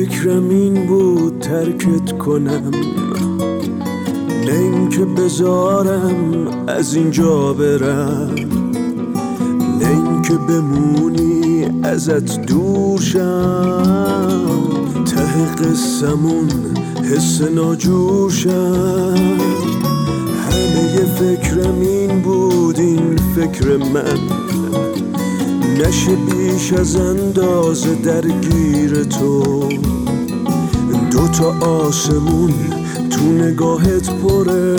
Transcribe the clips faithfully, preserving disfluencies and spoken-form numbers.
فکرم این بود ترکت کنم، نه اینکه بذارم از اینجا برم، نه اینکه بمونی ازت دور شم، ته قصمون حس ناجور شم. همه فکرم این بود، این فکر من نشه بیش از اندازه درگیر تو. دوتا آسمون تو نگاهت پره،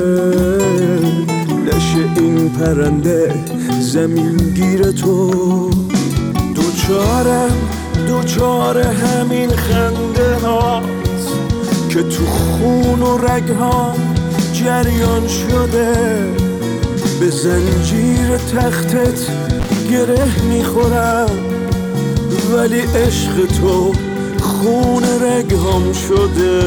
نشه این پرنده زمین گیر تو. دوچارم دوچاره همین خنده هاست که تو خون و رگ ها جریان شده، به زنجیر تختت گره میخورم، ولی عشق تو خون رگام شده.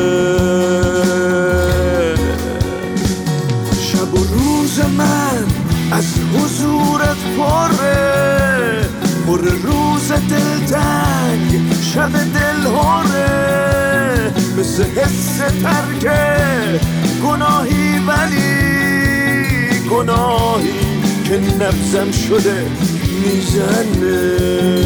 شب و روز من از حضورت پره، پر روز دلتنگ شب دلهوره، مثل حس ترک گناهی، ولی گناهی که نبضم شده میزنه.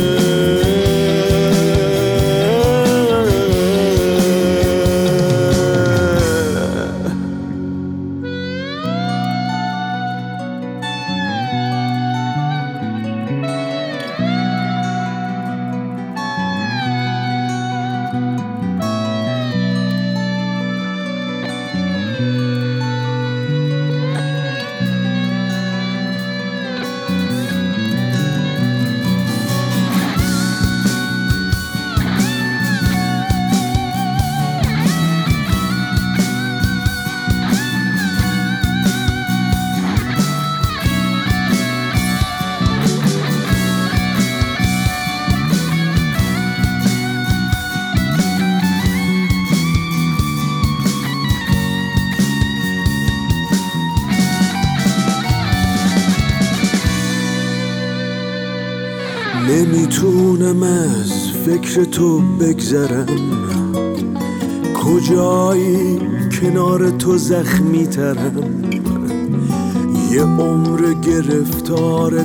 نمیتونم از فکر تو بگذرم، کجایی کنار تو زخمی ترم، یه عمر گرفتار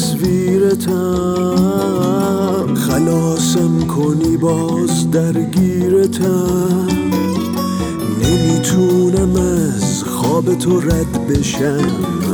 تصویرتم، خلاصم کنی باز درگیرتم. نمیتونم از خواب تو رد بشم،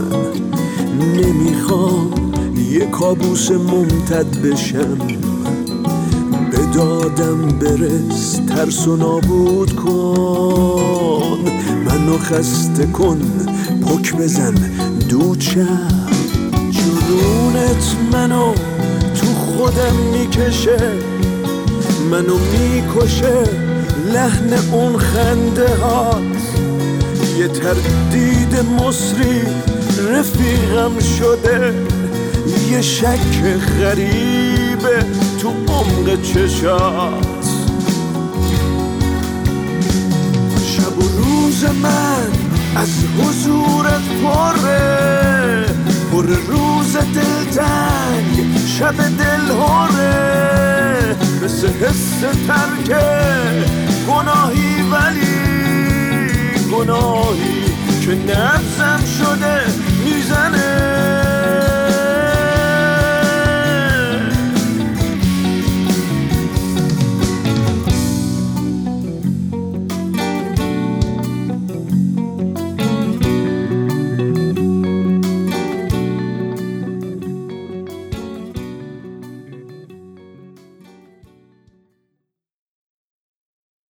نمیخوام یه کابوس ممتد بشم، به دادم برس ترس و نابود کن، منو خسته کن پک بزن دود شم. جنونت منو تو خودم میکشه، منو میکشه لحن اون خنده هات، یه تردید مصری رفیقم شده، یه شک غریبه تو عمق چشات. شب و روز من از حضورت پره، پر روز دلتنگ شب دلهوره، مثل حس ترک گناهی، ولی گناهی که نبضم شده